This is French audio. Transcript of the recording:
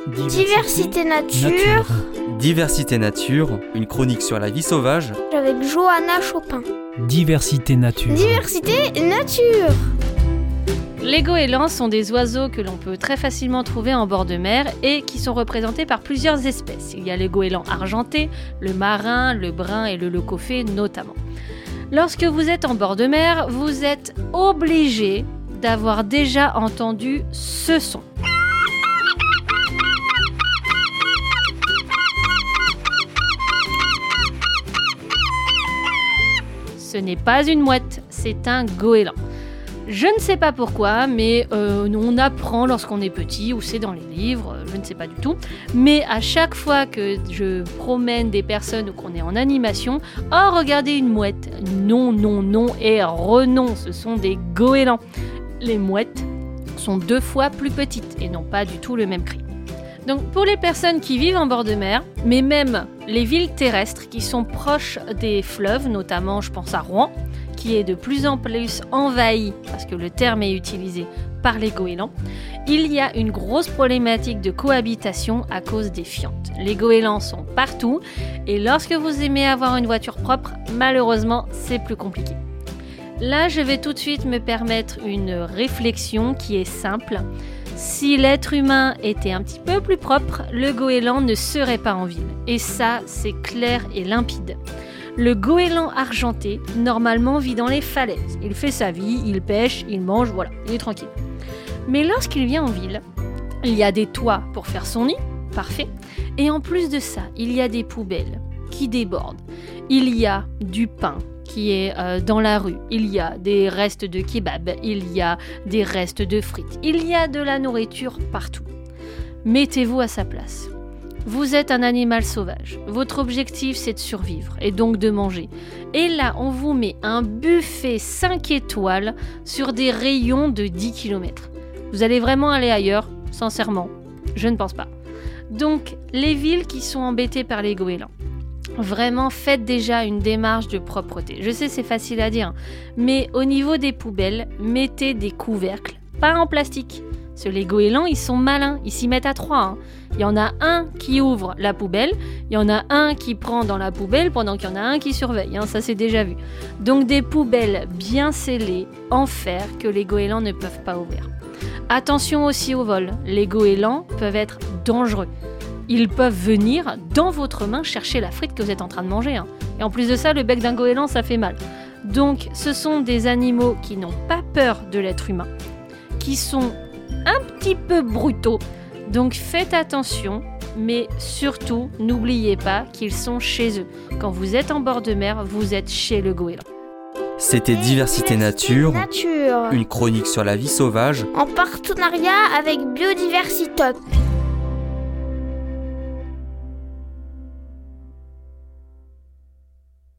Diversité nature. Diversité nature, une chronique sur la vie sauvage. Avec Johanna Chopin. Diversité nature. Diversité nature. Les goélands sont des oiseaux que l'on peut très facilement trouver en bord de mer et qui sont représentés par plusieurs espèces. Il y a les goélands argentés, le marin, le brun et le leucophée notamment. Lorsque vous êtes en bord de mer, vous êtes obligé d'avoir déjà entendu ce son. Ce n'est pas une mouette, c'est un goéland. Je ne sais pas pourquoi, mais on apprend lorsqu'on est petit, ou c'est dans les livres, je ne sais pas du tout. Mais à chaque fois que je promène des personnes ou qu'on est en animation, « Oh, regardez une mouette !» Non, non, non et renon, ce sont des goélands. Les mouettes sont 2 fois plus petites et n'ont pas du tout le même cri. Donc pour les personnes qui vivent en bord de mer, mais même les villes terrestres qui sont proches des fleuves, notamment je pense à Rouen, qui est de plus en plus envahi, parce que le terme est utilisé par les goélands, il y a une grosse problématique de cohabitation à cause des fientes. Les goélands sont partout, et lorsque vous aimez avoir une voiture propre, malheureusement, c'est plus compliqué. Là, je vais tout de suite me permettre une réflexion qui est simple. Si l'être humain était un petit peu plus propre, le goéland ne serait pas en ville. Et ça, c'est clair et limpide. Le goéland argenté, normalement, vit dans les falaises. Il fait sa vie, il pêche, il mange, voilà, il est tranquille. Mais lorsqu'il vient en ville, il y a des toits pour faire son nid, parfait. Et en plus de ça, il y a des poubelles qui débordent. Il y a du pain qui est dans la rue. Il y a des restes de kebab, il y a des restes de frites. Il y a de la nourriture partout. Mettez-vous à sa place. Vous êtes un animal sauvage. Votre objectif, c'est de survivre et donc de manger. Et là, on vous met un buffet 5 étoiles sur des rayons de 10 km. Vous allez vraiment aller ailleurs? Sincèrement, je ne pense pas. Donc, les villes qui sont embêtées par les goélands, vraiment, faites déjà une démarche de propreté. Je sais, c'est facile à dire, mais au niveau des poubelles, mettez des couvercles, pas en plastique. Parce que les goélands, ils sont malins, ils s'y mettent à 3. Il y en a un qui ouvre la poubelle, il y en a un qui prend dans la poubelle pendant qu'il y en a un qui surveille. Ça, c'est déjà vu. Donc des poubelles bien scellées, en fer, que les goélands ne peuvent pas ouvrir. Attention aussi au vol. Les goélands peuvent être dangereux. Ils peuvent venir dans votre main chercher la frite que vous êtes en train de manger. Et en plus de ça, le bec d'un goéland, ça fait mal. Donc, ce sont des animaux qui n'ont pas peur de l'être humain, qui sont un petit peu brutaux. Donc, faites attention, mais surtout, n'oubliez pas qu'ils sont chez eux. Quand vous êtes en bord de mer, vous êtes chez le goéland. C'était Diversité nature, une chronique sur la vie sauvage, en partenariat avec Biodiversitop.